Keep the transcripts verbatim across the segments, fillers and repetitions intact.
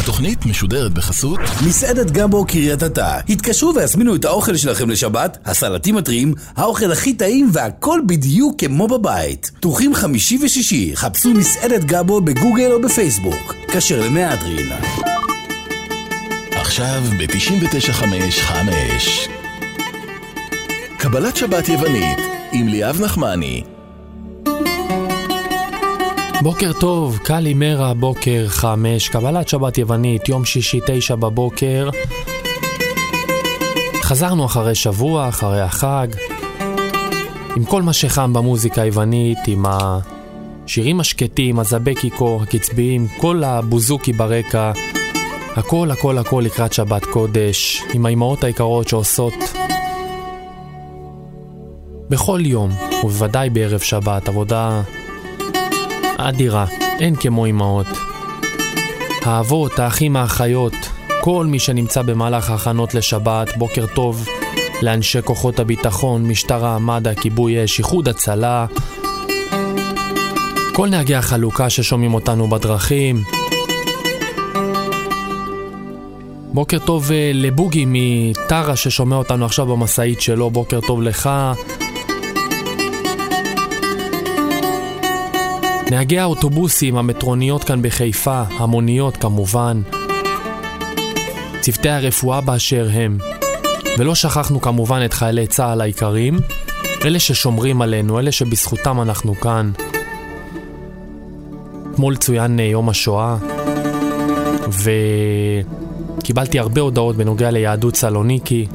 התוכנית משודרת בחסות מסעדת גבו קריית אתא. התקשרו והזמינו את האוכל שלכם לשבת, הסלטים הטריים, האוכל הכי טעים והכל בדיוק כמו בבית. פתוחים חמישי ושישי, חפשו מסעדת גבו בגוגל או בפייסבוק. כשר למהדרין. עכשיו ב-תשעים ותשע חמש חמש קבלת שבת יוונית עם ליאב נחמני. בוקר טוב, קלי מרה, בוקר חמש, קבלת שבת יוונית, יום שישי תשע בבוקר. חזרנו אחרי שבוע, אחרי החג, עם כל מה שחם במוזיקה היוונית, עם השירים השקטים, הזבקיקו, הקצביים, כל הבוזוקי ברקע, הכל הכל הכל לקראת שבת קודש, עם האימהות היקרות שעושות בכל יום, ובוודאי בערב שבת, עבודה אדירה, אין כמו אימהות. האבות, האחים, האחיות, כל מי שנמצא במהלך ההכנות לשבת, בוקר טוב לאנשי כוחות הביטחון, משטרה, מד"א, כיבוי אש, איחוד הצלה, כל נהגי החלוקה ששומעים אותנו בדרכים. בוקר טוב לבוגי מטרה ששומע אותנו עכשיו במסעית שלו, בוקר טוב לך. נהגי האוטובוסים, המטרוניות כאן בחיפה, המוניות כמובן, צוותי הרפואה באשר הם, ולא שכחנו כמובן את חיילי צה"ל העיקרים, אלה ששומרים עלינו, אלה שבזכותם אנחנו כאן. אתמול צוין יום השואה, וקיבלתי הרבה הודעות בנוגע ליהדות סלוניקי.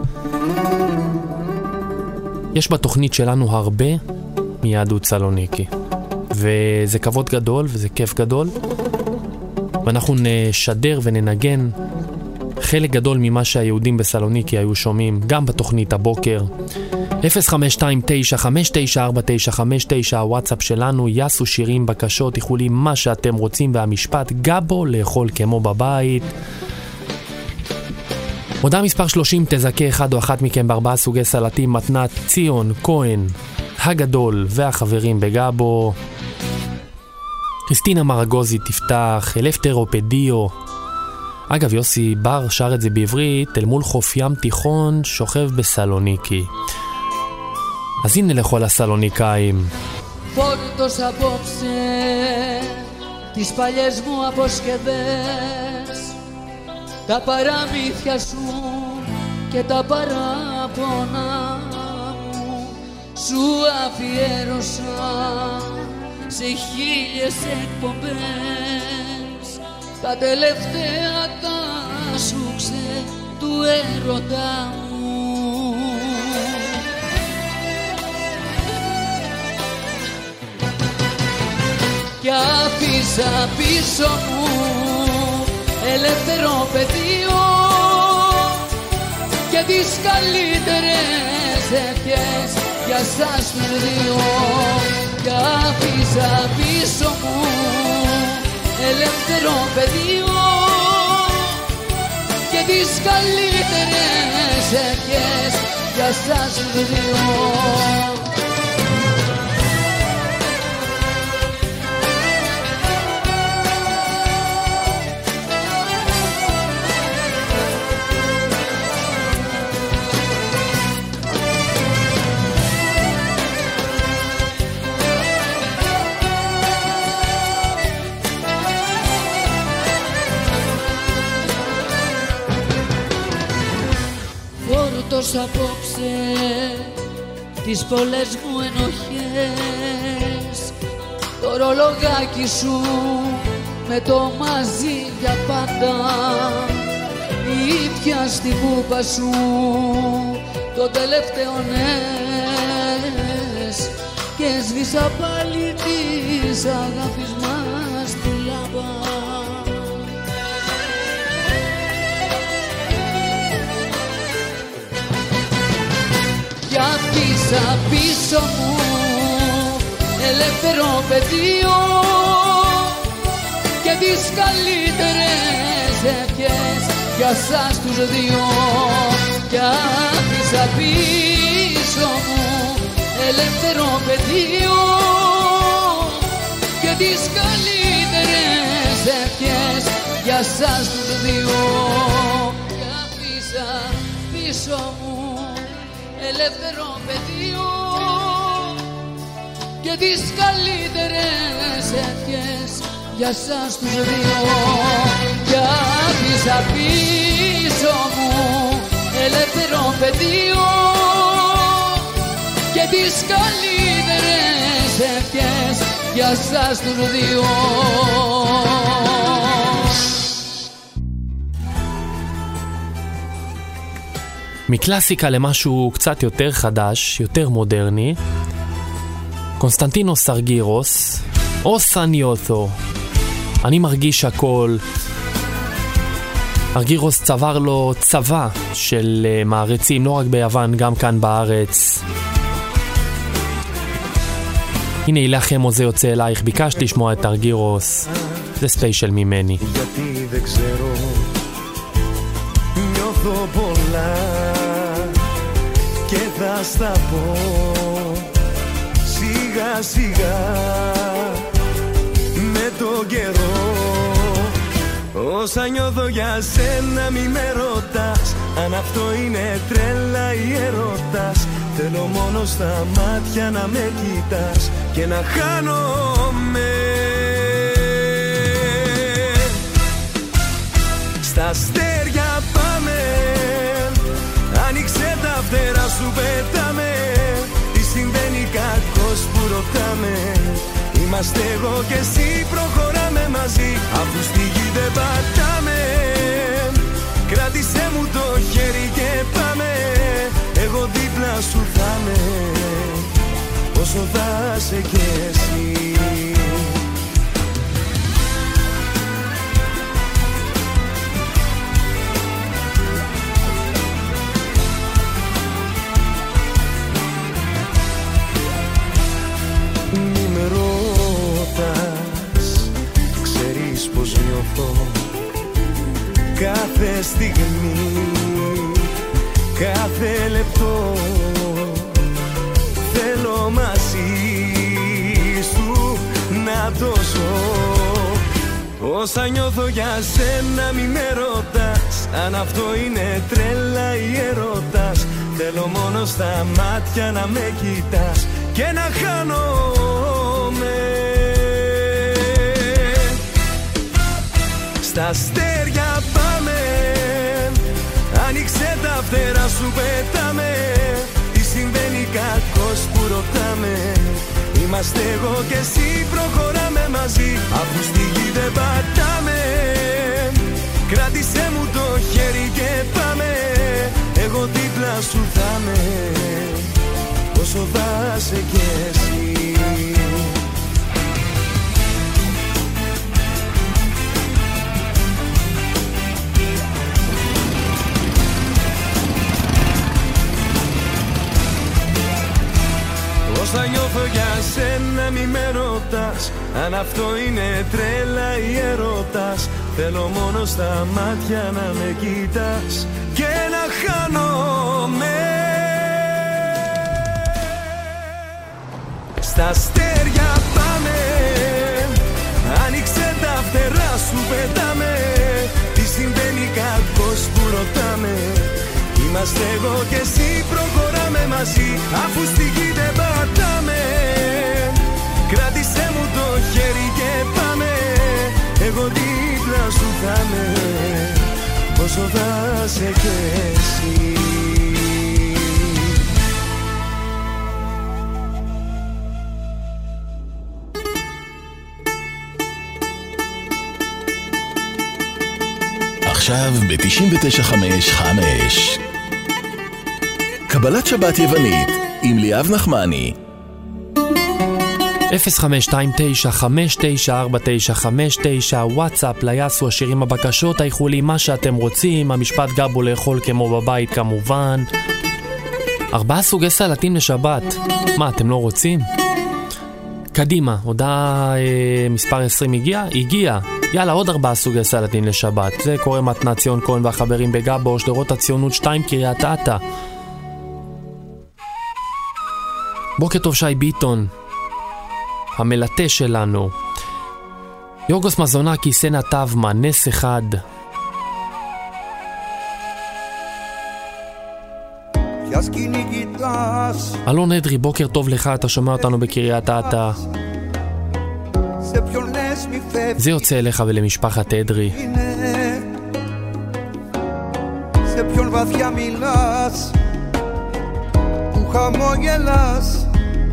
יש בתוכנית שלנו הרבה מיהדות סלוניקי, וזה כבוד גדול וזה כיף גדול, ואנחנו נשדר וננגן חלק גדול ממה שהיהודים בסלוניקי היו שומעים גם בתוכנית הבוקר. אפס חמש שתיים תשע חמש תשע ארבע תשע חמש תשע הוואטסאפ שלנו, יסו שירים, בקשות, איחולים, מה שאתם רוצים, והמשפט גבו לאכול כמו בבית. הודעה מספר שלושים, תזכה אחד או אחת מכם בארבעה סוגי סלטים, מתנת ציון כהן הגדול והחברים בגבו. קריסטינה מרגוזי תפתח, אלפטרופדיו. אגב, יוסי בר שר את זה בעברית, אל מול חוף ים תיכון שוכב בסלוניקי. אז הנה לכל הסלוניקאים. Φόρτος απόψε τις παλιές μου αποσκευές, τα παραμύθια σου και τα παράπονα μου σου αφιέρωσα σε χίλιες εκπομπές, τα τελευταία τα σούξε του έρωτα μου. Κι άφησα πίσω μου ελεύθερο πεδίο και τις καλύτερες ευχές για σας τους δύο. Κι άφησα πίσω μου ελεύθερο πεδίο και τις καλύτερες ευχές για σας τους δύο. Φόρτος απόψε τις πολλές μου ενοχές, το ρολογάκι σου με το μαζί για πάντα, ήπια στην κούπα σου το τελευταίο νες και σβήσα πάλι της αγάπης μας τη λάμπα. Κι άφησα πίσω μου ελεύθερο πεδίο και τις καλύτερες ευχές για σας τους δύο. Κι άφησα πίσω μου ελεύθερο πεδίο και τις καλύτερες ευχές για σας τους δύο. Και αφήσα πίσω μου ελεύθερο πεδίο και τις καλύτερες ευχές για σας τους δύο. Και άφησα πίσω μου ελεύθερο πεδίο και τις καλύτερες ευχές για σας τους δύο. מקלאסיקה למשהו קצת יותר חדש, יותר מודרני, קונסטנטינוס ארגירוס, אוסה ניותו, אני מרגיש הכל. ארגירוס צבר לו צבא של uh, מערצים, לא רק ביוון, גם כאן בארץ. הנה אילכם עוזה יוצא אלייך, ביקשת לשמוע את ארגירוס, זה ספיישל ממני. Γιατί δεν ξέρω, νιώθω πολλά και θα στα πω σιγά σιγά με τον καιρό. Όσα νιώθω για σένα μη με ρωτάς, αν αυτό είναι τρέλα ή έρωτας. Θέλω μόνο στα μάτια να με κοιτάς και να χάνομαι. Στα αστέρια πάμε, άνοιξε τα φτερά σου πετάμε. Τι συμβαίνει κακός που ρωτάμε, είμαστε εγώ και εσύ, προχωράμε μαζί. Αφού στη γη δεν πατάμε, κράτησέ μου το χέρι και πάμε. Εγώ δίπλα σου θα με, όσο θα σε κι εσύ. Μη με ρωτάς, ξέρεις πως νιώθω κάθε στιγμή, κάθε λεπτό. Θέλω μαζί σου να το ζω. Όσα νιώθω για σένα μη με ρωτάς, αν αυτό είναι τρέλα ή έρωτας. Θέλω μόνο στα μάτια να με κοιτάς και να χάνομαι. Στα αστέρια πάμε, άνοιξε τα φτερά σου πετάμε. Τι συμβαίνει κακός που ρωτάμε, είμαστε εγώ και εσύ, προχωράμε μαζί. Αφού στη γη δεν πατάμε, κράτησέ μου το χέρι και πάμε. Εγώ δίπλα σου θα με, όσο θα σε κι εσύ. Όσα νιώθω για σένα μη με ρωτάς, αν αυτό είναι τρέλα ή έρωτας. Θέλω μόνο στα μάτια να με κοιτάς και να χάνομαι. Στα αστέρια πάμε, άνοιξε τα φτερά σου πετάμε. Τι συμβαίνει κακός που ρωτάμε, είμαστε εγώ και εσύ, προχωράμε μαζί. Αφού στη γη δεν πατάμε, κράτησέ μου το χέρι και πάμε. Εγώ δίπλα σου θα με, όσο θα σε κι εσύ. עכשיו ב-תשעים ותשע חמש חמש קבלת שבת יוונית עם ליאב נחמני. אפס חמש שתיים תשע חמש תשע ארבע תשע חמש תשע וואטסאפ ליאסו השירים הבקשות האיחולים מה שאתם רוצים. המשפט גבו לאכול כמו בבית כמובן. ארבעה סוגי סלטים לשבת, מה אתם לא רוצים? קדימה, הודעה אה, מספר עשרים הגיע? הגיע. יאללה, עוד ארבעה סוגי סלטים לשבת. זה קורא מתנת ציון כהן והחברים בגבו, שדרות הציונות שתיים, קריית אתא. בוקר טוב שי ביטון, המלטה שלנו. יורגוס מזונקי, סנה טבמה, נס אחד. אלון אדרי, בוקר טוב לך, אתה שומע אותנו בקריית אתא. זה יוצא אליך ולמשפחת אדרי. Σε ποιον βαθιά μιλάς, που χαμόγελας,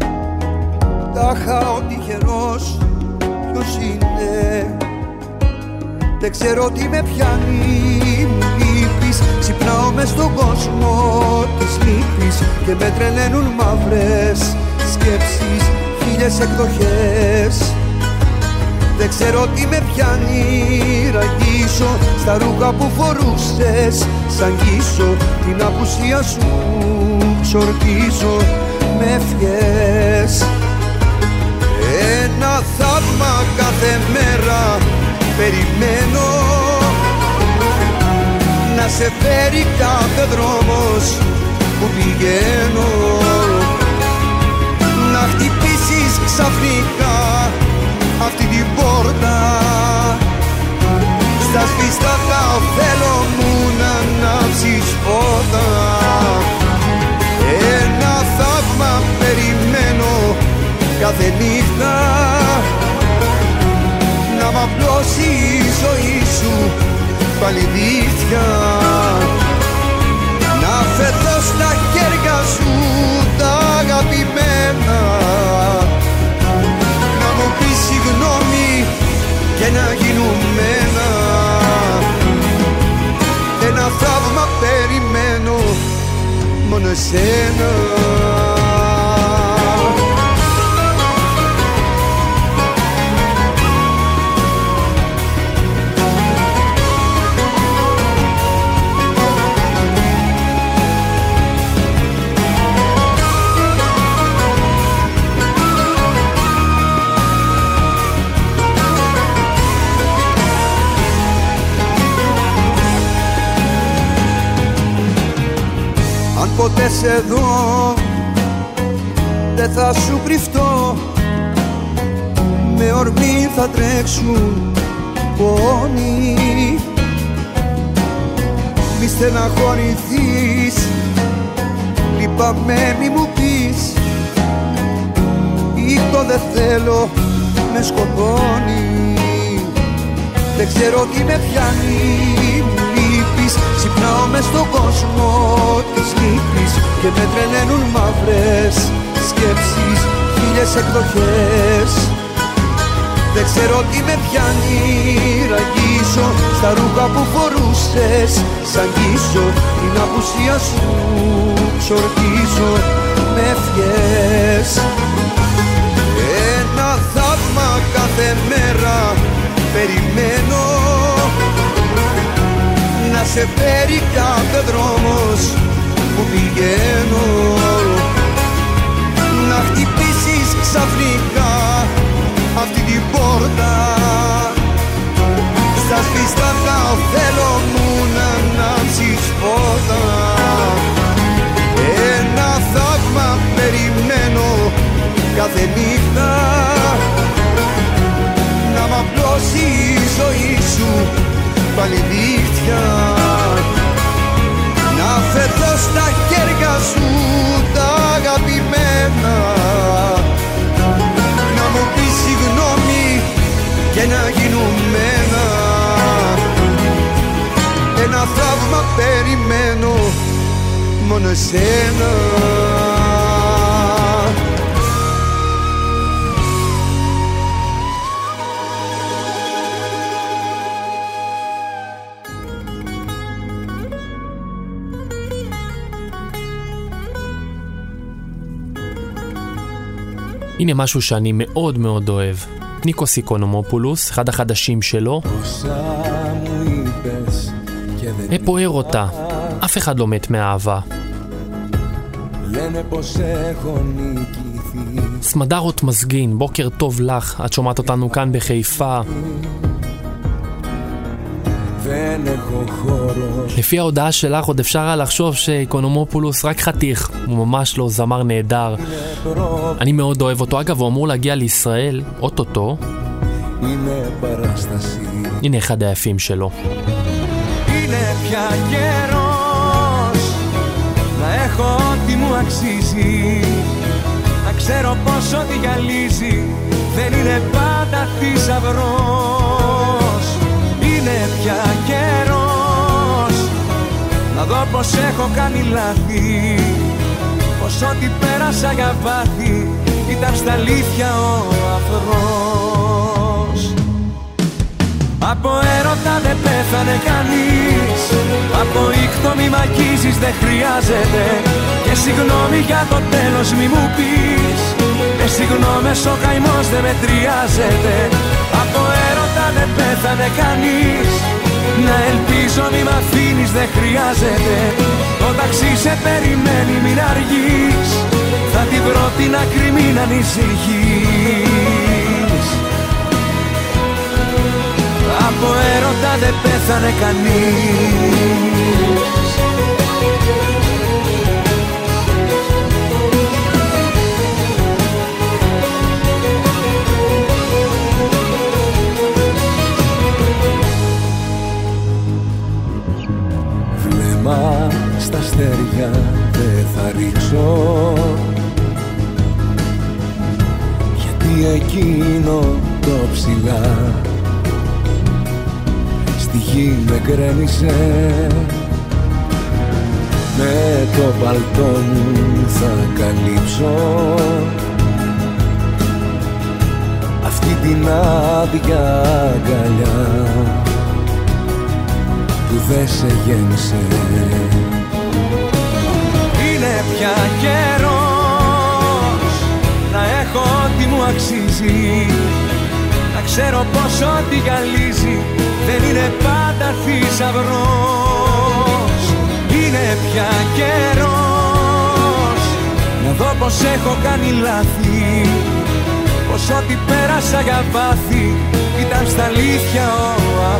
τάχα ο τυχερός ποιος είναι. Δεν ξέρω τι με πιάνει, μου λείπεις. Ξυπνάω μες στον κόσμο της λύπης και με τρελαίνουν μαύρες σκέψεις, χίλιες εκδοχές. Δεν ξέρω τι με πιάνει, ραγίσω στα ρούχα που φορούσες. Σ' αγγίσω την απουσία σου, ξορκίζω με ευχές. Ένα θαύμα κάθε μέρα περιμένω, να σε φέρει κάθε δρόμος που πηγαίνω. Να χτυπήσεις ξαφνικά αυτή την πόρτα, στα σβηστά τα θέλω μου να ανάψεις φώτα. Ένα θαύμα περιμένω κάθε νύχτα, να μ' απλώσει η ζωή σου πάλι δίχτυα. Να φεθώ στα χέρια σου τα αγαπημένα, να μου πεις συγγνώμη και να γίνουμε ένα. Ένα θαύμα περιμένω, μόνο εσένα. Ποτέ σε δω δεν θα σου κρυφτώ, με ορμή θα τρέξουν πόνοι. Μη στεναχωρηθείς, λυπάμαι μη μου πεις, ή το δεν θέλω με σκοτώνει. Δεν ξέρω τι με πιάνει, μου λείπεις. Ξυπνάω μες στον κόσμο της λύπης και με τρελαίνουν μαύρες σκέψεις, χίλιες εκδοχές. Δεν ξέρω τι με πιάνει, ραγίσω στα ρούχα που φορούσες. Σ' αγγίσω την απουσία σου, ξορκίζω με ευχές. Ένα θαύμα κάθε μέρα περιμένω, να σε φέρει κάθε δρόμος που πηγαίνω. Να χτυπήσεις ξαφνικά αυτή την πόρτα, στα σβηστά τα θέλω μου να ανάψεις φώτα. Ένα θαύμα περιμένω κάθε νύχτα, να μ' απλώσει η ζωή σου πάλι δίχτυα. Να φεθώ στα χέρια σου τα αγαπημένα, να μου πεις συγγνώμη και να γίνουμε ένα. Ένα θαύμα περιμένω, μόνο εσένα. הנה משהו שאני מאוד מאוד אוהב. ניקוס איקונומופולוס, אחד החדשים שלו. אפואר אותה, אף אחד לא מת מאהבה. סמדרות מזגין, בוקר טוב לך, את שומעת אותנו כאן בחיפה. לפי ההודעה שלך עוד אפשר לחשוב שאיקונומופולוס רק חתיך, הוא ממש לא זמר נהדר. אני מאוד אוהב אותו. אגב, הוא אמור להגיע לישראל אוטוטו, είναι παράσταση. Είναι אחד היפים שלו. Είναι πια καιρός να έχω ό,τι μου αξίζει, να ξέρω πως ό,τι γυαλίζει δεν είναι πάντα θησαυρός. Είναι πια καιρός να δω πως έχω κάνει λάθη, πως ό,τι πέρασα για βάθη ήταν στα αλήθεια ο αφρός. Από έρωτα δεν πέθανε κανείς, από ήχτο μη μ' αγγίζεις δεν χρειάζεται, και συγγνώμη για το τέλος μη μου πεις, με συγγνώμες ο καημός δεν μετριάζεται. Από έρωτα δεν πέθανε κανείς, να ελπίζω μη μ' αφήνεις δεν χρειάζεται, το ταξί σε περιμένει μην αργείς, θα την βρω την άκρη μην ανησυχείς. Από έρωτα δεν πέθανε κανείς. Βλέμμα στα αστέρια δεν θα ρίξω, γιατί εκείνο το ψηλά στη γη με γκρέμισε, με το παλτό μου θα καλύψω αυτή την άδεια αγκαλιά που δεν σε γέμισε. Είναι πια καιρός να έχω ό,τι μου αξίζει, να ξέρω πως ό,τι γυαλίζει δεν είναι πάντα θησαυρός. Είναι πια καιρός να δω πως έχω κάνει λάθη, πως ό,τι πέρασα για βάθη ήταν στα αλήθεια ο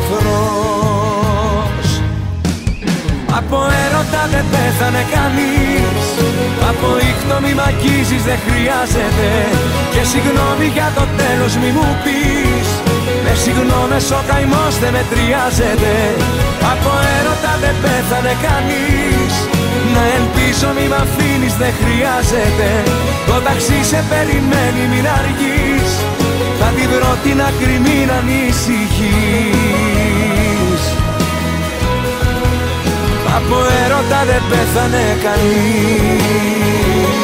αφρός. Από έρωτα δεν πέθανε κανείς, από ήχτο μη μ' αγγίζεις δεν χρειάζεται, και συγγνώμη για το τέλος μη μου πεις, με συγγνώμες ο καημός δεν μετριάζεται. Από έρωτα δεν πέθανε κανείς, να ελπίζω μη μ' αφήνεις δεν χρειάζεται, το ταξί σε περιμένει μην αργείς, θα την βρω την άκρη μην ανησυχείς. Από έρωτα δεν πέθανε κανείς.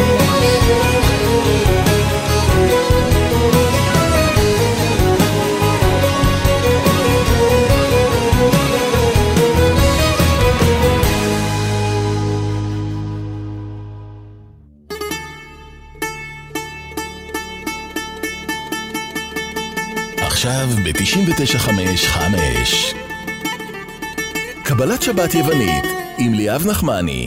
עכשיו ב-תשעים ותשע חמש חמש קבלת שבת יוונית עם ליאב נחמני.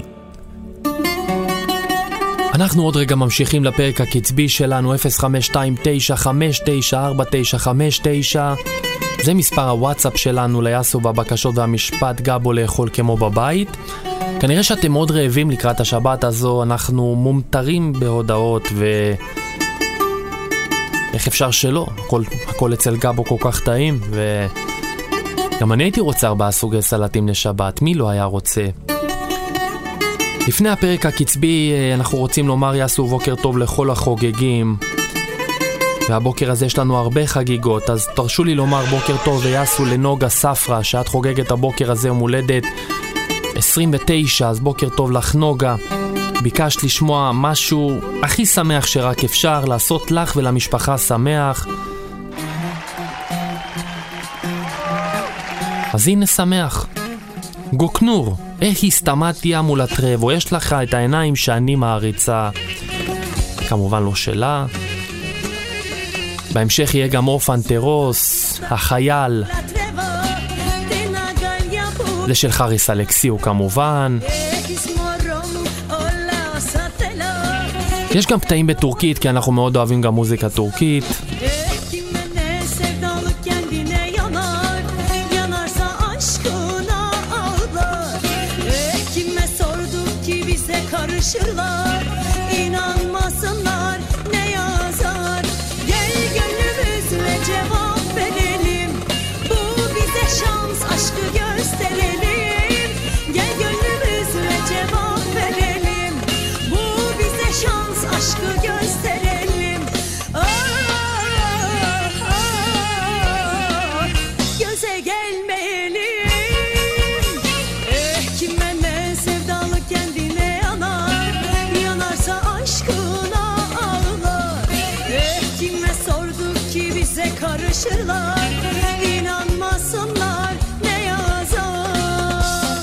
אנחנו עוד רגע ממשיכים לפרק הקצבי שלנו. אפס חמש שתיים תשע חמש תשע ארבע תשע חמש תשע, זה מספר הוואטסאפ שלנו ליאסו והבקשות והמשפט גבו לאכול כמו בבית. כנראה שאתם מאוד רעבים לקראת השבת הזו, אנחנו מומתרים בהודעות ו... איך אפשר שלא? הכל, הכל אצל גבו כל כך טעים, וגם אני הייתי רוצה ארבעה סוגי סלטים לשבת, מי לא היה רוצה? לפני הפרק הקצבי אנחנו רוצים לומר יעשו בוקר טוב לכל החוגגים, והבוקר הזה יש לנו הרבה חגיגות, אז תרשו לי לומר בוקר טוב ויעשו לנוגה ספרה, שאת חוגגת הבוקר הזה ומולדת עשרים ותשע, אז בוקר טוב לך נוגה. ביקשת לשמוע משהו הכי שמח שרק אפשר, לעשות לך ולמשפחה שמח. אז הנה שמח. גוקנור, איך הסתמדתי מול הטרבו, יש לך את העיניים שאני מעריצה. כמובן לא שלה. בהמשך יהיה גם אורפן טרוס, החייל. זה של חריס אלכסיו כמובן. יש גם קטעים בטורקית, כי אנחנו מאוד אוהבים גם מוזיקה טורקית. İnanmasınlar ne yazar, gel gönlümüzle cevap taşırlar, inanmasınlar ne yazar.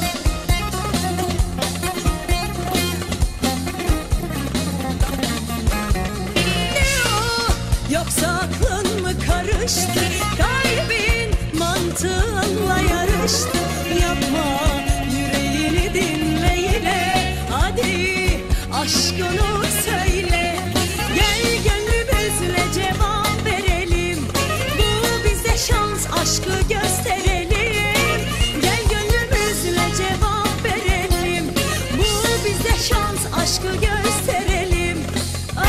Ne o, yoksa aklın mı karıştı, kalbin mantığınla yarıştı. Yapma, yüreğini dinle yine, hadi aşkını söyle. Gel gönlümüzle cevap verelim, bu bize şans, aşkı gösterelim. Gel gönlümüzle cevap verelim, bu bize şans, aşkı gösterelim. Ah,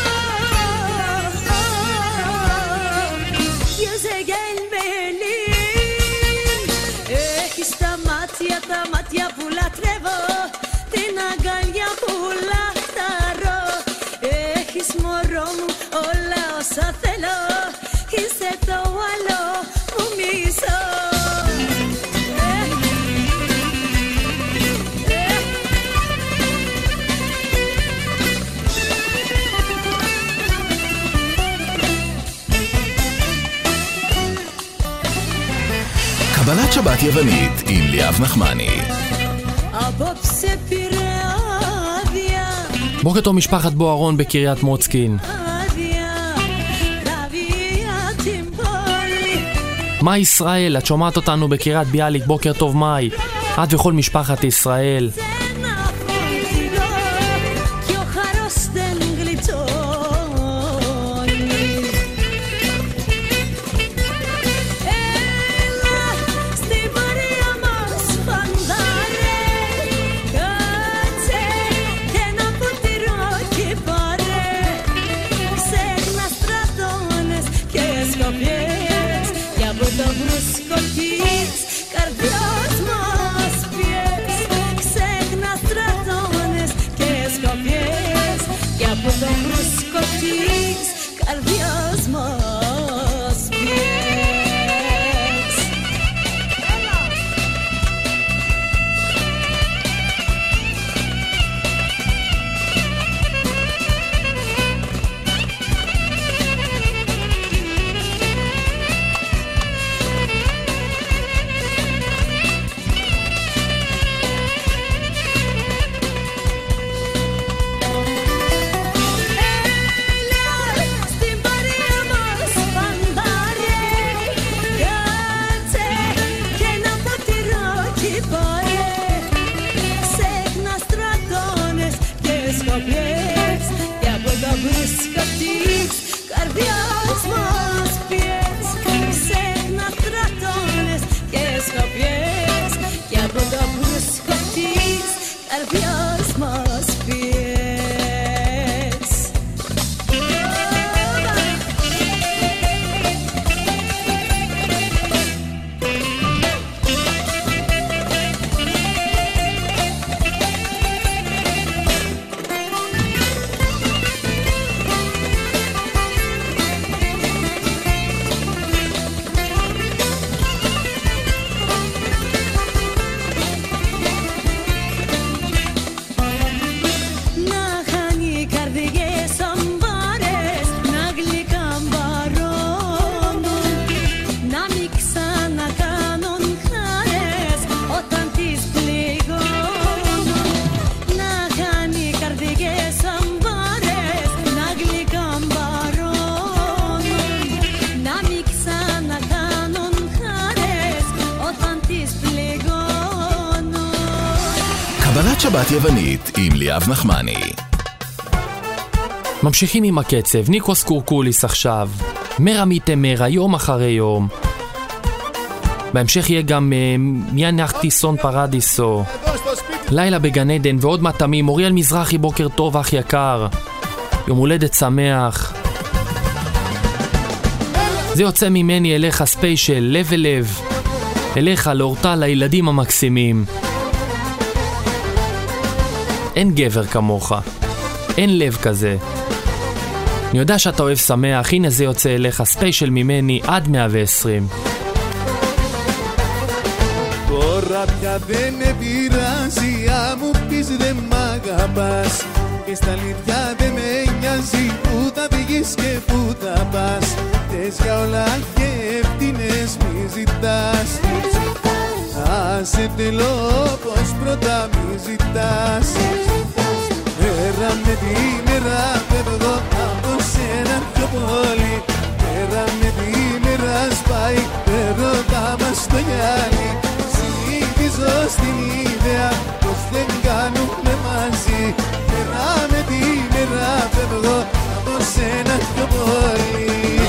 ah, yüze gelmeyelim. Έχεις τα μάτια, τα μάτια που λατρεύω, την αγκαλιά που λαχταρώ. Έχεις μωρό μου όλα όσα θέλω, είσαι το άλλο μου μισό. קבלת שבת יוונית עם ליאב נחמני. Απόψε πήρε άδεια, בוקר טוב משפחת בוארון בקריית מוצקין. άδεια, βραβεία την πόλη. מאי ישראל, את שומעת אותנו בקריית ביאליק, בוקר טוב מאי. את וכל משפחת ישראל. Ένα φωτεινό κι ο χαρός δεν γλιτώνει. Έλα στην πορεία μας φαντάρε, κάτσε και ένα ποτηρό κι πάρε. Ξέχνα στρατώνες και σκοπιές, κι από το βρούσκο της καρδιάς μας πιες. Ξέχνα στρατώνες και σκοπιές, κι από το βρούσκο της καρδιάς μας πιες. Στην παρέα μας φαντάρε, κάτσε και ένα ποτηράκι πάρε. Ξέχνα στρατώνες και σκοπιές, κι από το βρούσκο της καρδιάς μας πιες. Ξέχνα στρατώνες και σκοπιές, κι από το βρούσκο της καρδιάς μας πιες. Να χάνει καρδιές αμπάρες, να γλυκά μπαρώνουν, να μην ξανακάνουν χάρες όταν τις πληγώνουν. Να χάνει καρδιές αμπάρες, να γλυκά μπαρώνουν, να μην ξανακάνουν χάρες όταν τις πληγώνουν. קבלת שבת יוונית עם ליאב נחמני. ממשיכים עם הקצב, ניקוס קורקוליס עכשיו, מרמי תמרה, יום אחרי יום. בהמשך יהיה גם אה, מיאן נחטיסון פרדיסו, לילה בגן עדן ועוד מטעמים. אוריאל מזרחי, בוקר טוב אח יקר, יום הולדת שמח. זה יוצא ממני אליך ספיישל, לב אל לב, אליך לאורטל לילדים המקסימים. אין גבר כמוך, אין לב כזה. אני יודע שאתה אוהב שמח, הנה זה יוצא אליך ספיישל ממני עד מאה ועשרים. Τώρα πια δεν με πειράζει, αν μου πεις δεν μ' αγαπάς. Και στα αλήθεια δεν με νοιάζει που θα φύγεις και που θα πας. φταίς για όλα και ευθύνες μη ζητάς. Άσε τελώ πως πρώτα μη ζητάς. Μέρα με τη μέρα φεύγω από σένα πιο πολύ. Μέρα με τη μέρα σπάει έρωτα μας το γυάλι. Συνηθίζω στην ιδέα πως δεν κάνουμε μαζί. Μέρα με τη μέρα φεύγω από σένα πιο πολύ.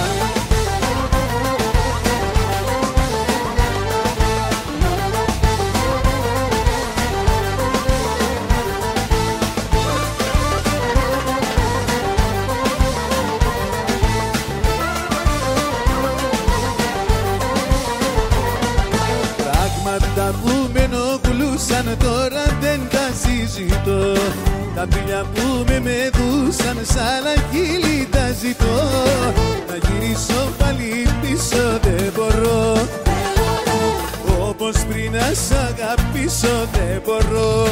Πράγματα που με ενοχλούσαν τώρα δεν τα συζητώ. Τα φιλιά που με μετούσαν σαν χείλη τα ζητώ. Να γυρίσω πάλι πίσω δεν μπορώ. Όπως πριν να σ' αγαπήσω δεν μπορώ.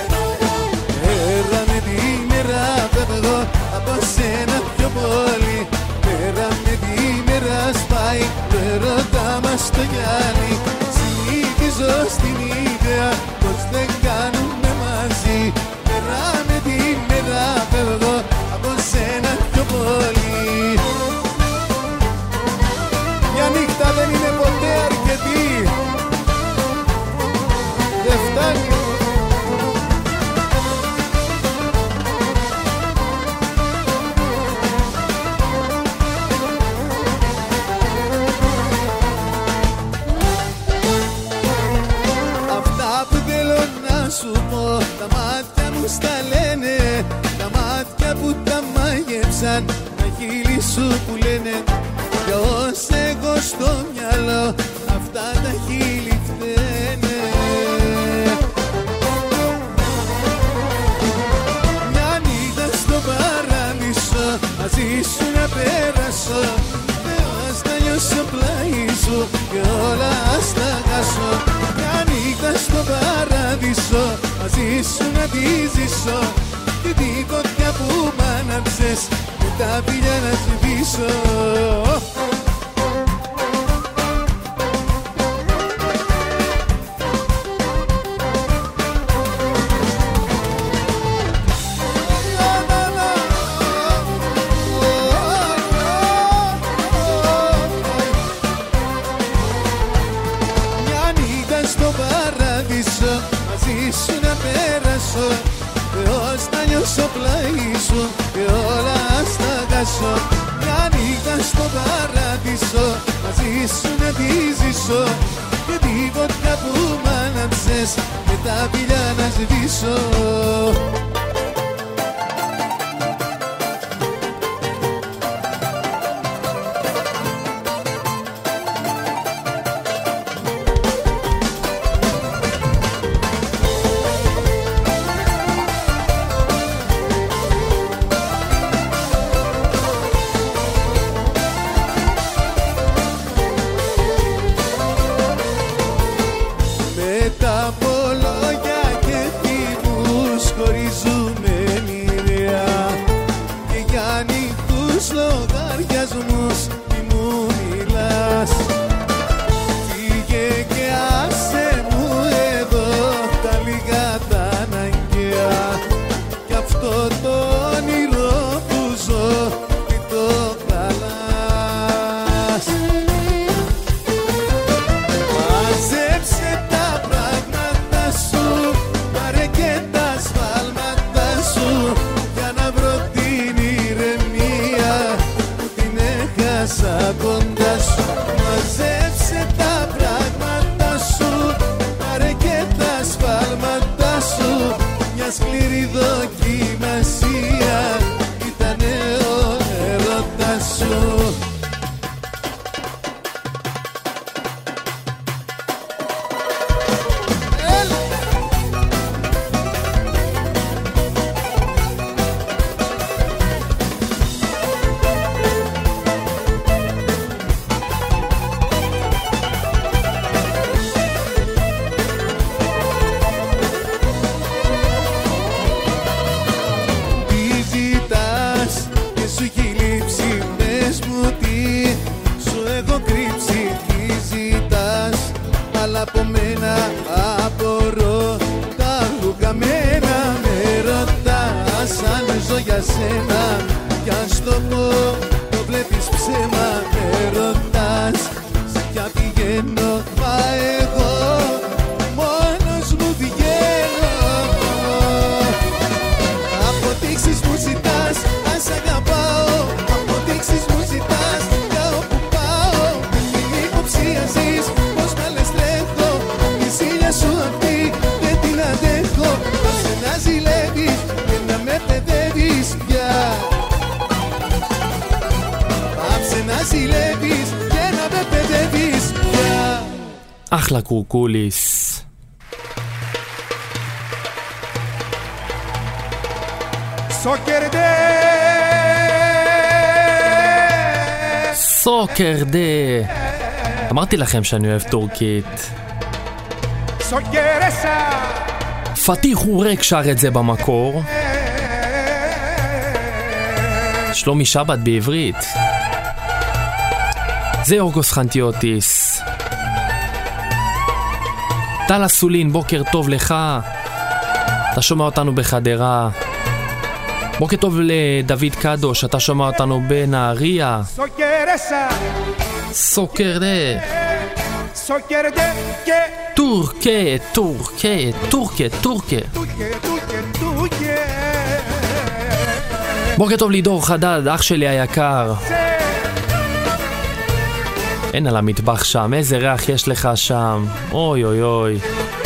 Μέρα με τη μέρα φεύγω από σένα πιο πολύ. Μέρα με τη μέρα σπάει το έρωτα μας το γυάλι. Συνηθίζω στην ιδέα πως δεν κάνουμε μαζί. Μέρα με τη μέρα φεύγω από σένα πιο πολύ. Μια νύχτα δεν είναι ποτέ αρκετή. Δεν φτάνει. Σου πω, τα μάτια μου στα λένε. Τα μάτια που τα μάγεψαν, τα χείλη σου που λένε. Κι όσα έχω στο μυαλό, αυτά τα χείλη φταίνε. Μια νύχτα στο παράδεισο, μαζί σου να πέρασω. Θεός να νιώσω πλάι σου και όλα στα χάσω. Μια νύχτα στο παράδεισο, μαζί σου να τη ζήσω. Και τη φωτιά που μ' άναψες, με τα φιλιά να σβήσω. Σου να πέρασω, Θεός να νιώσω πλάι σου και όλα στα χάσω. Μια νύχτα στο παράδεισο, μαζί σου να τη ζήσω. Και τη φωτιά που μ' άναψες, με τα φιλιά να σβήσω. Χωρίζω אחלה קורקוליס. סוקרדה סוקרדה. אמרתי לכם שאני אוהב טורקית. סוקרסה פתיח אורק שר את זה במקור. שלומי שבת בעברית. זה יורגוס חנטיוטיס. טל אסולין, בוקר טוב לך. אתה שומע אותנו בחדרה. בוקר טוב לדוד קדוש, אתה שומע אותנו בנהריה. סוקרסה סוקרדה סוקרדה טורקה טורקה טורקה טורקה. בוקר טוב לידור חדד, אח שלי היקר. אין על המטבח שם, איזה ריח יש לך שם. אוי אוי אוי.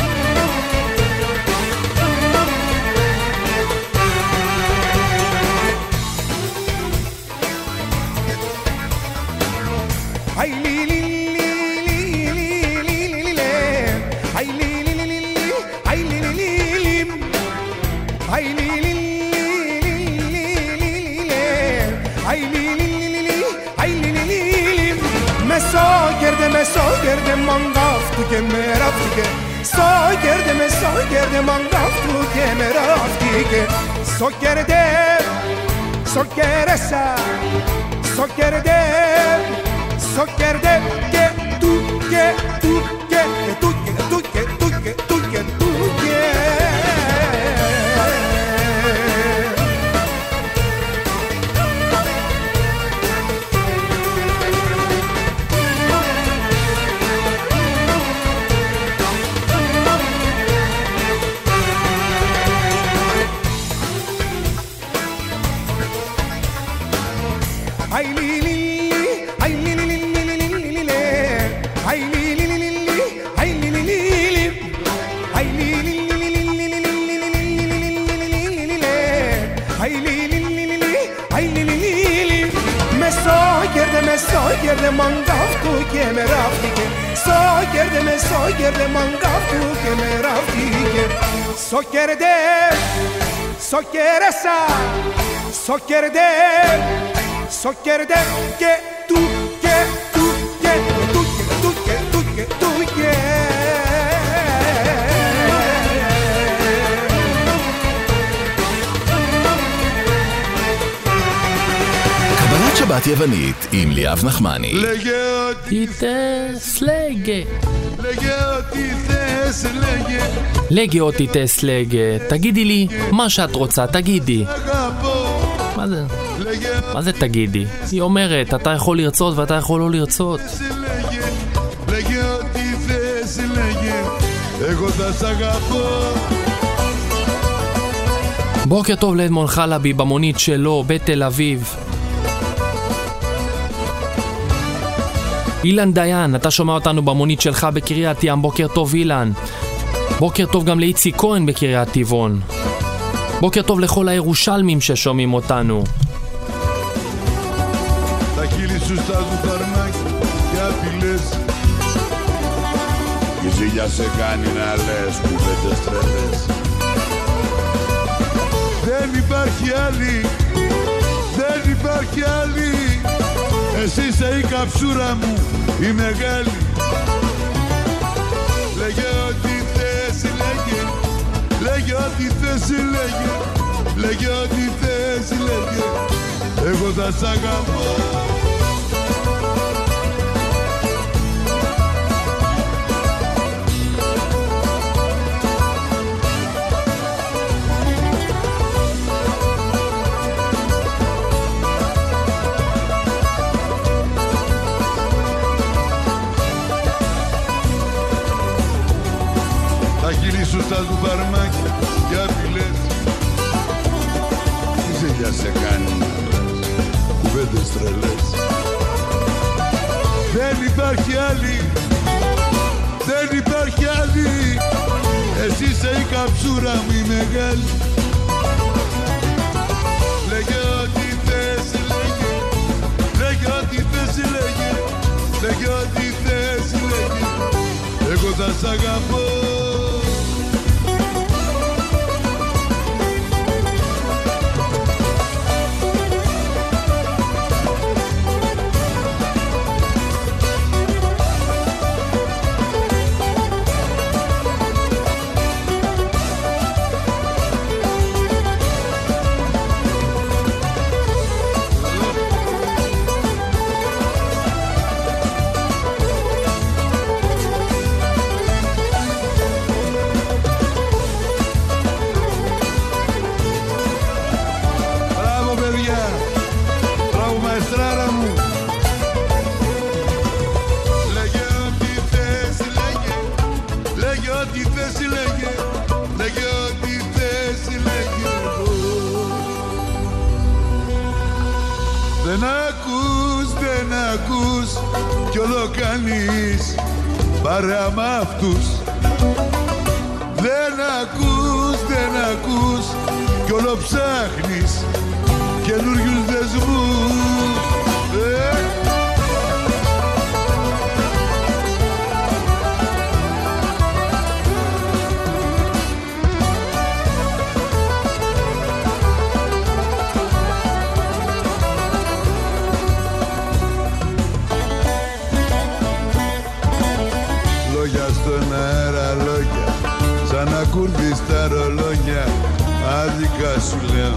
Sogerde mangaftu ke meraftike Sogerde me sogerde mangaftu ke meraftike Sogerde Sogeresa Sogerde Sogerde ke tu ke tu ke tu ke tu ke tu ke tu ke tu ke Sogerde mangaftu ke meraftike Sogerde me sogerde mangaftu ke meraftike Sogerde Sogeresa Sogerde Sogerde ke tu ke tu ke tu ke tu ke tu ke tu ke קבלת שבת יוונית עם ליאב נחמני. תיטס לגה לגה אותי תס לגה לגה אותי תס לגה. תגידי לי מה שאת רוצה, תגידי. מה זה? מה זה תגידי? היא אומרת, אתה יכול לרצות ואתה יכול לא לרצות. לגה אותי תס לגה εγώ θα σ' αγαπώ. בוקר טוב לאדמון חלבי במונית שלו בתל אביב. אילן דיין, אתה שומע אותנו במונית שלך בקריית ים. בוקר טוב אילן. בוקר טוב גם לאיצי כהן בקריית טבעון. בוקר טוב לכל הירושלמים ששומעים אותנו. Τα χείλη σου στάζουν φαρμάκι και απειλές. Η ζήλια σε κάνει να λες κουβέντες τρελές. Δεν υπάρχει άλλη, δεν υπάρχει άλλη. Εσύ είσαι η καψούρα μου, η μεγάλη. Λέγε ό,τι θες, λέγε. Λέγε ό,τι θες, λέγε. Λέγε ό,τι θες, λέγε. Εγώ θα σ' αγαπώ. Σου στάζουν φαρμάκια και απειλές. Τι ζηλιά σε κάνει να λες κουβέντες τρελές. Δεν υπάρχει άλλη, δεν υπάρχει άλλη. Εσύ είσαι η καψούρα μου η μεγάλη. Λέγε ό,τι θες, λέγε. Λέγε ό,τι θες, λέγε. Λέγε ό,τι θες, λέγε. Εγώ θα σ' αγαπώ. Δεν ακούς, δεν ακούς κι όλο κάνεις παρέα μ' αυτούς. Δεν ακούς, δεν ακούς κι όλο ψάχνεις καινούριους δεσμούς. ε. Στον αέρα λόγια, σαν ακούρδι στα ρολόγια, άδικα σου λέω.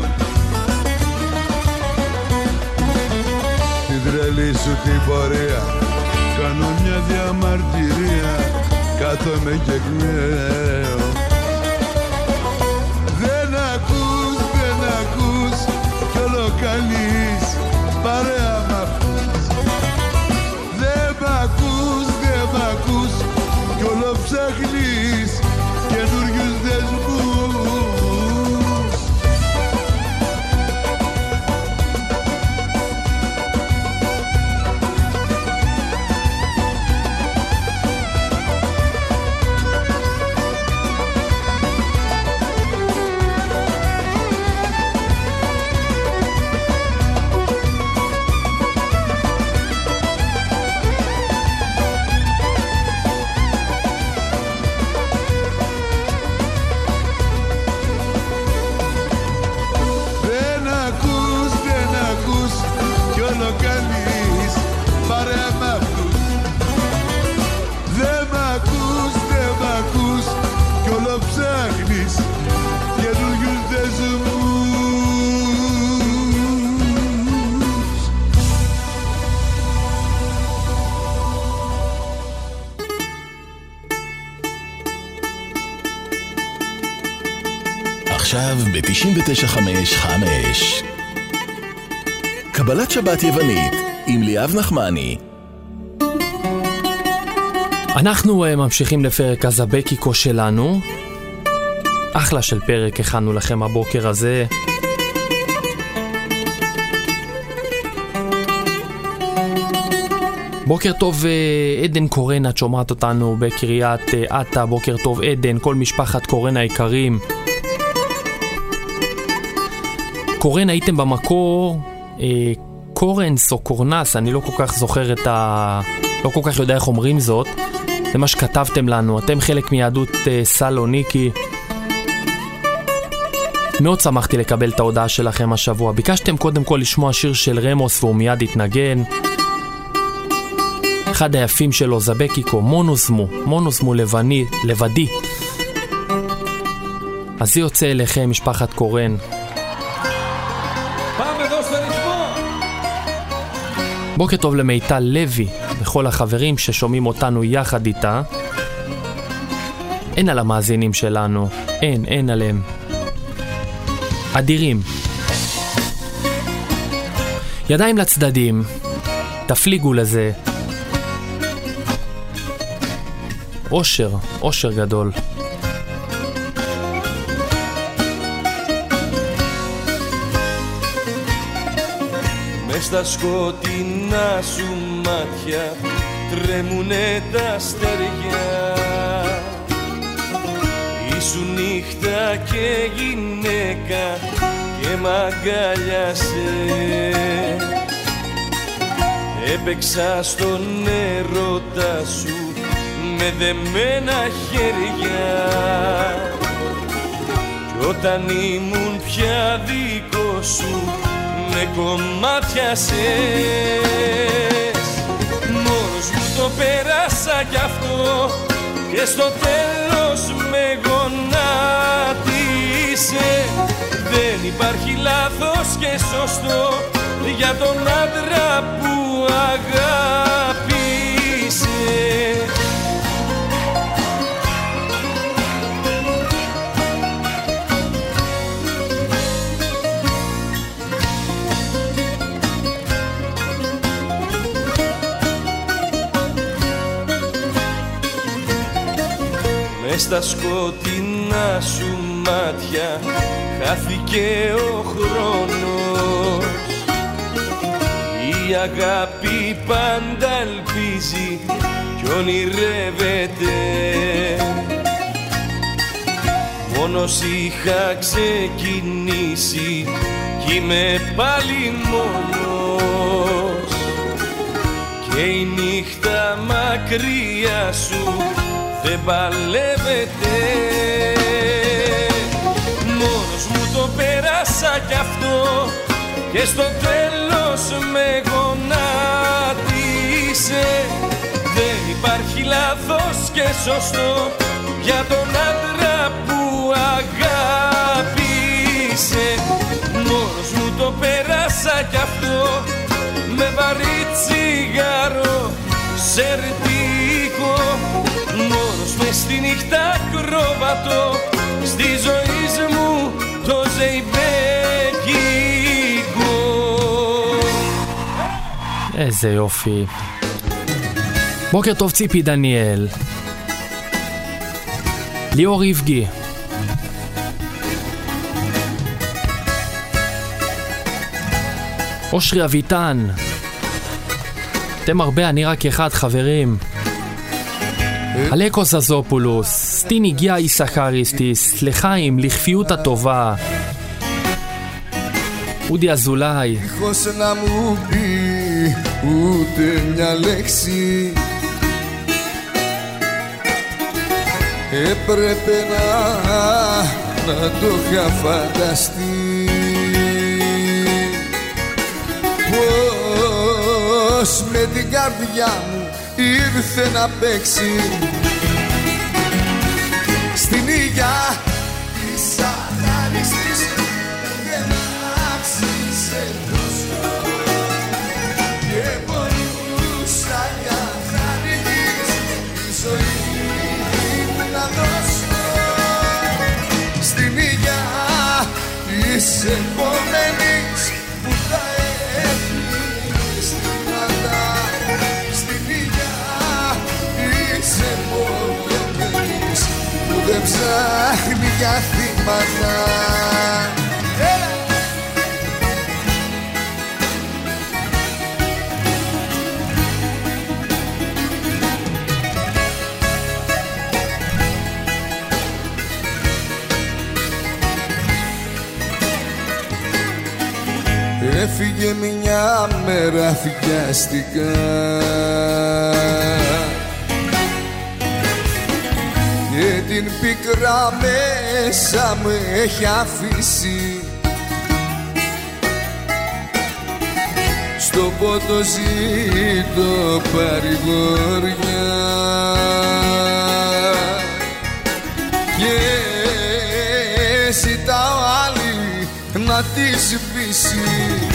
Την τρελή σου την πορεία, κάνω μια διαμαρτυρία, κάθομαι και κλαίω. Δεν ακούς, δεν ακούς κι όλο κάνεις παρέα μ' αυτούς. Δεν μ' ακούς, δεν μ' ακούς κι όλο ψάχνεις καινούριους δεσμούς. עכשיו ב-תשעים ותשע חמש חמש קבלת שבת יוונית עם ליאב נחמני. אנחנו uh, ממשיכים לפרק הזבקיקו שלנו. אחלה של פרק הכנו לכם הבוקר הזה. בוקר טוב עדן קורן, את שומעת אותנו בקריית אתא. בוקר טוב עדן, כל משפחת קורן היקרים. קורן הייתם במקור אה, קורנס או קורנס, אני לא כל כך זוכר את ה... לא כל כך יודע איך אומרים זאת. זה מה שכתבתם לנו, אתם חלק מיהדות אה, סלוניקי. מאוד שמחתי לקבל את ההודעה שלכם השבוע. ביקשתם קודם כל לשמוע שיר של רמוס והוא מיד התנגן. אחד היפים שלו, זבקיקו, מונוזמו, מונוזמו לבני, לבדי. אז זה יוצא אליכם, משפחת קורן. בוקר טוב למיטל לוי וכל החברים ששומעים אותנו יחד איתה. אין על המאזינים שלנו, אין, אין עליהם. אדירים. ידיים לצדדים, תפליגו לזה. אושר, אושר גדול. Μες στα σκοτεινά σου μάτια τρέμουνε τα αστέρια. Ήσου νύχτα και γυναίκα και μ' αγκάλιασε. Έπαιξα στον έρωτα σου με με δεμένα χέρια. Κι όταν ήμουν πια δικό σου με κομμάτιασες. Μόνος μου το πέρασα κι αυτό και στο τέλος με γονάτισε. Δεν υπάρχει λάθος και σωστό για τον άντρα που αγάπησε. Μες στα σκοτεινά σου μάτια χάθηκε ο χρόνος. Η αγάπη πάντα ελπίζει κι ονειρεύεται. Μόνος είχα ξεκινήσει κι είμαι πάλι μόνος. Και η νύχτα μακριά σου δεν παλεύεται. Μόνος μου το πέρασα κι αυτό και στο τέλος με γονάτισε. Δεν υπάρχει λάθος και σωστό για τον άντρα που αγάπησε. Μόνος μου το πέρασα κι αυτό με βαρύ τσιγάρο σερτίκο. Μόνος μες στη νύχτα κρόβατο στη ζωή μου το ζεϊμπέκικο. איזה יופי. בוקר טוב ציפי דניאל, ליאור יבגי, אושרי אביטן. אתם הרבה, אני רק אחד, חברים. אלקו זזופולוס, סטיני גיה איסחריסטיס, לחיים, לכפיות הטובה, אודי אזולאי. Δίχως να μου πει ούτε μια λέξη, έπρεπε να, να το είχα φανταστεί. Πως με την καρδιά μου ήρθε να παίξει στην υγειά της αγάριστης. Δεν άξιζε τόσο και μπορούσα για χάρη της τη ζωή μου να δώσω στην υγειά της επόμενης που θα έχει στήματα. Στην υγειά της επόμενης που δεν ψάχνει για θύματα. Έφυγε μια μέρα φυγιαστικά και την πίκρα μέσα μου έχει αφήσει. Στο πότο ζήτω παρηγοριά και ζητάω άλλη να τη σβήσει.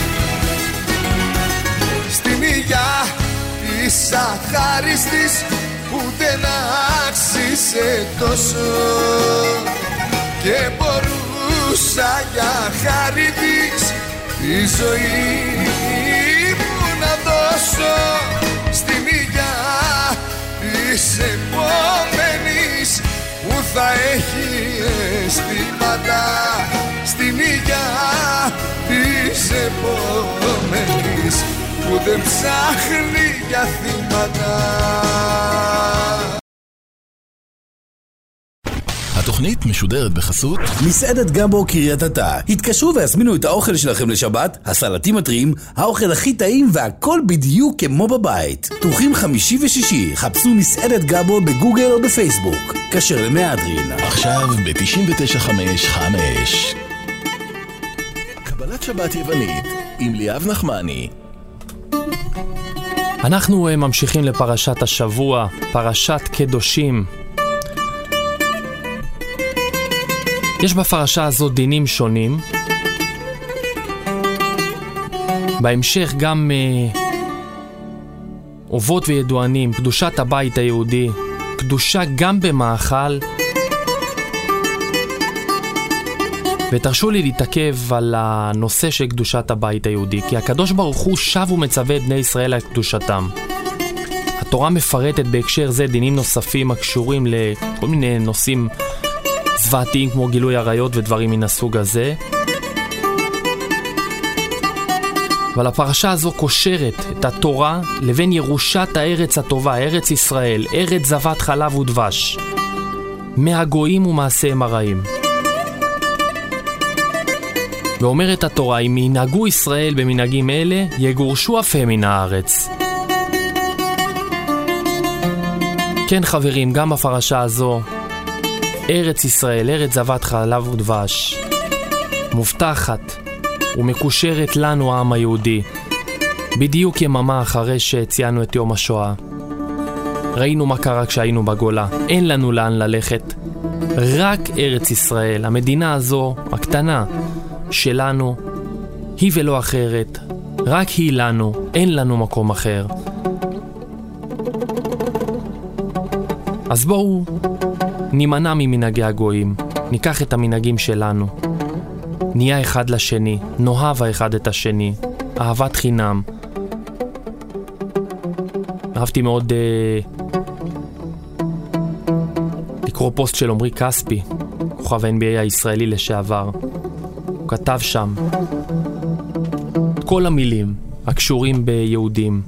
Στην υγειά της αχάριστης που δεν άξιζε τόσο και μπορούσα για χάρη της τη ζωή μου να δώσω. Στην υγειά της επόμενης που θα έχει αισθήματα. Στην υγειά της επόμενης που δεν ψάχνει για θύματα. התוכנית משודרת בחסות מסעדת גמבו קריית אתא. התקשרו והזמינו את האוכל שלכם לשבת, הסלטים הטריים, האוכל הכי טעים והכל בדיוק כמו בבית. תוכים חמישי ושישי, חפשו מסעדת גמבו בגוגל או בפייסבוק. כשר למהדרין. עכשיו ב-תשעים ותשע חמש חמש. קבלת שבת יוונית עם ליאב נחמני. אנחנו ממשיכים לפרשת השבוע, פרשת קדושים. יש בפרשה הזאת דינים שונים. בהמשך גם uh, אובות וידוענים, קדושת הבית היהודי, קדושה גם במאכל. ותרשו לי להתעכב על הנושא של קדושת הבית היהודי, כי הקדוש ברוך הוא שב ומצווה את בני ישראל על קדושתם. התורה מפרטת בהקשר זה דינים נוספים הקשורים לכל מיני נושאים זוועתיים כמו גילוי עריות ודברים מן הסוג הזה. אבל הפרשה הזו קושרת את התורה לבין ירושת הארץ הטובה, ארץ ישראל, ארץ זבת חלב ודבש, מהגויים ומעשיהם הרעים. ואומרת התורה, אם ינהגו ישראל במנהגים אלה, יגורשו אף הם מן הארץ. כן חברים, גם בפרשה הזו, ארץ ישראל, ארץ זבת חלב ודבש, מובטחת ומקושרת לנו העם היהודי, בדיוק יממה אחרי שציינו את יום השואה. ראינו מה קרה כשהיינו בגולה, אין לנו לאן ללכת, רק ארץ ישראל, המדינה הזו, הקטנה, שלנו, היא ולא אחרת, רק היא לנו, אין לנו מקום אחר. אז בואו נימנע ממנהגי הגויים, ניקח את המנהגים שלנו, נהיה אחד לשני, נאהב האחד את השני, אהבת חינם. אהבתי מאוד אה, לקרוא פוסט של עומרי כספי, כוכב ה-אן בי איי הישראלי לשעבר. הוא כתב שם את כל המילים הקשורים ביהודים.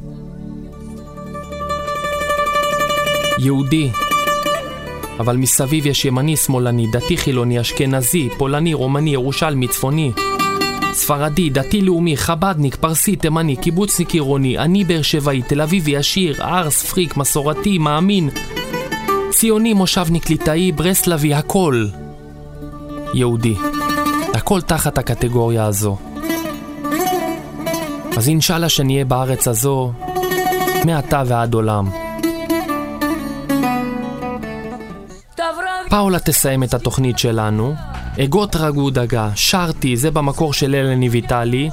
יהודי, אבל מסביב יש ימני, שמאלני, דתי, חילוני, אשכנזי, פולני, רומני, ירושלמי, צפוני, ספרדי, דתי, לאומי, חבדניק, פרסי, תימני, קיבוצניק עירוני, אני באר שבעי, תל אביבי, עשיר, ארס, פריק, מסורתי, מאמין, ציוני, מושבניק, ליטאי, ברסלבי, הכל יהודי. הכל תחת הקטגוריה הזו. אז אינשאללה שנהיה בארץ הזו מעתה ועד עולם. פאולה תסיים את התוכנית שלנו. אגות רגו דגה, שרתי, זה במקור של אלני ויטלי.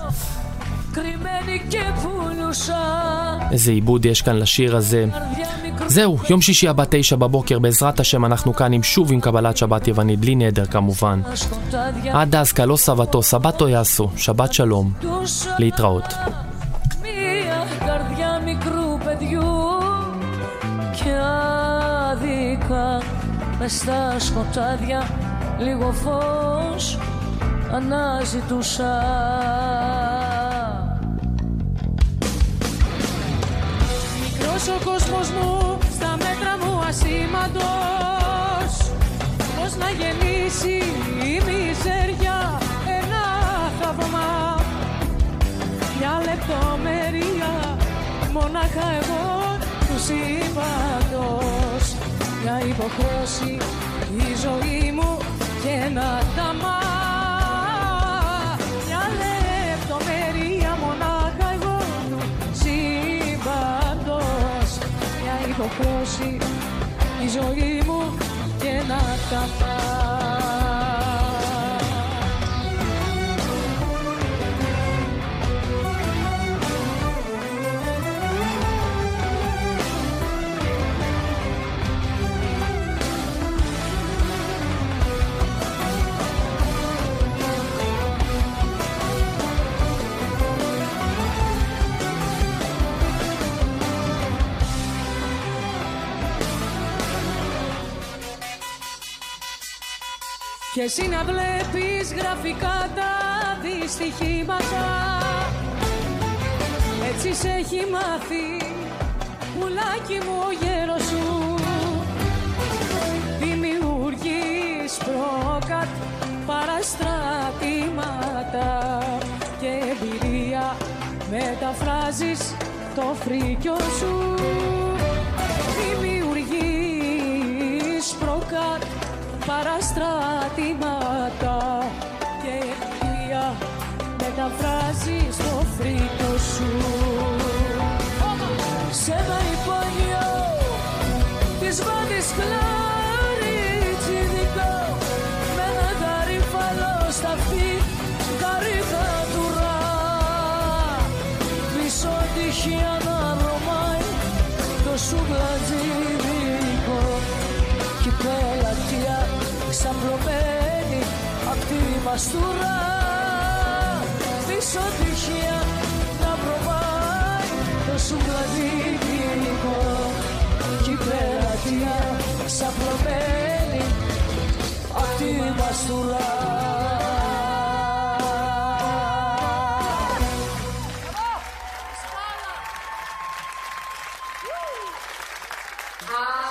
איזה עיבוד יש כאן לשיר הזה. זהו, יום שישי הבא תשע בבוקר, בעזרת השם אנחנו כאן עם שוב עם קבלת שבת יוונית, בלי נדר כמובן. עד אז קלו סבתו, סבתו יעשו, שבת שלום, להתראות. Μες στα σκοτάδια λίγο φως αναζητούσα. Μικρός ο κόσμος μου, στα μέτρα μου ασήμαντος. Πώς να γεννήσει η μιζέρια ένα θαύμα. Μια λεπτομέρεια, μονάχα εγώ του σύμπαντος. Μια υποχρέωση η ζωή μου και ένα ταμά. Μια λεπτομέρεια μονάχα εγώ του σύμπαντος. Μια υποχρέωση η ζωή μου και ένα ταμά. Και εσύ να βλέπεις γραφικά τα δυστυχήματα. Έτσι σε έχει μάθει πουλάκι μου ο γέρος σου. Δημιουργείς προκάτ παραστρατήματα και εμπειρία μεταφράζεις το φρίκιο σου. Δημιουργείς προκάτ παραστρατήματα και εμπειρία μεταφράζεις το φρίκιο σου. Σε ένα υπόγειο της βάδης κλαριτσιδικό με ένα γαρίφαλο σταφί καρικατουρά πίσω τυχαία να ρωμάει το σουγκλατζίδικο κι η πελατεία ξαπλωμένη απ' τη μαστούρα πίσω τυχαία να ρωμάει το σουγκλατζίδικο κι η πελατεία ξαπλωμένη απ' τη μαστούρα. Ah